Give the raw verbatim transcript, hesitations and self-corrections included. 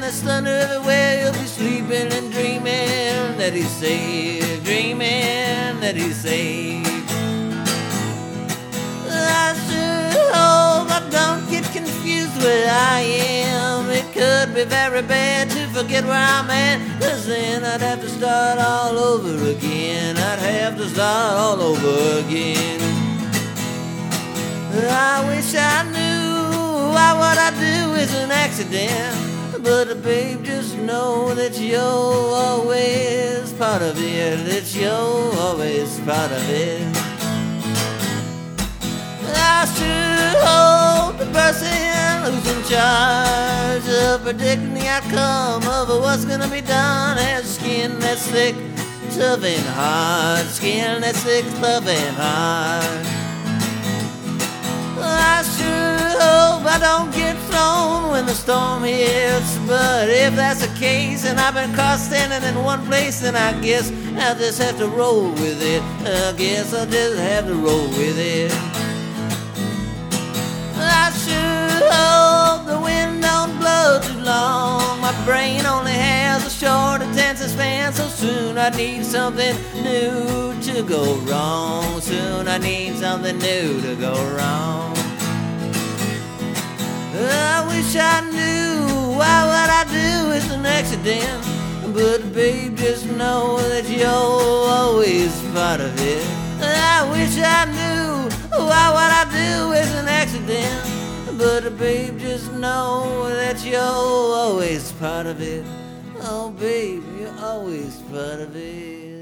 there's thunder everywhere. You'll be sleeping and dreaming that he's saved, dreaming that he's saved. I sure hope I don't get confused where I am. It could be very bad to forget where I'm at, 'cause then I'd have to start all over again. I'd have to start all over again. I wish I knew why what I do is an accident, but babe, just know that you're always part of it, that you're always part of it. I sure hope the person who's in charge of predicting the outcome of what's gonna be done has skin that's thick, tough and hard, skin that's thick, tough and hard. I sure hope I don't get thrown when the storm hits, but if that's the case and I've been caught standing in one place, then I guess I'll just have to roll with it. I guess I'll just have to roll with it. I sure hope the wind don't blow too long. My brain only has a short attention span, so soon I need something new to go wrong. Soon I need something new to go wrong. I wish I knew why what I do is an accident, but babe, just know that you're always part of it. I wish I knew why what I do is an accident, but babe, just know that you're always part of it. Oh babe, you're always part of it.